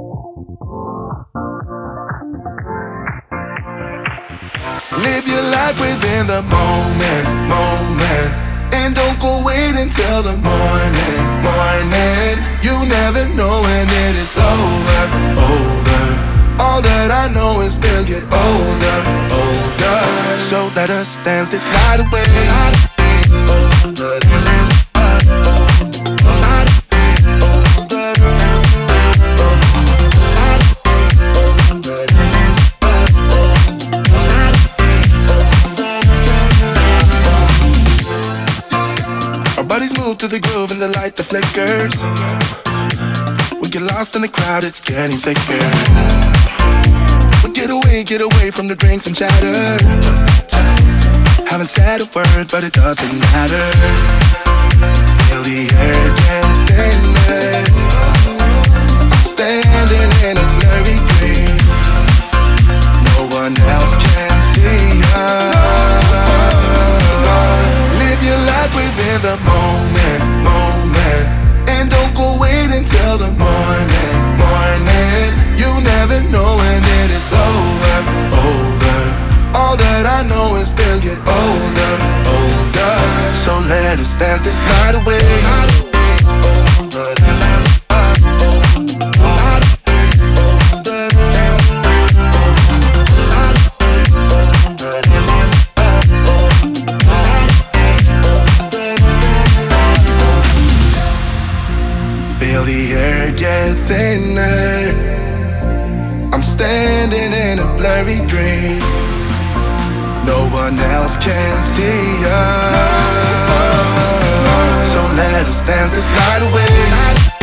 Live your life within the moment, moment. And don't go wait until the morning, morning. You never know when it is over, over. All that I know is we'll get older, older. So let us dance this night away. Bodies move to the groove and the light that flickers. We get lost in the crowd, it's getting thicker. We get away from the drinks and chatter. Haven't said a word, but it doesn't matter. Feel the air get thinner. I'm standing in a blurry dream. No one else can see us. Live your life within the moment, moment. And don't go wait until the morning, morning. You never know when it is over, over. All that I know is we'll get older, older. So let us dance this night away. Feel the air get thinner. I'm standing in a blurry dream. No one else can see us. So let us dance this night away.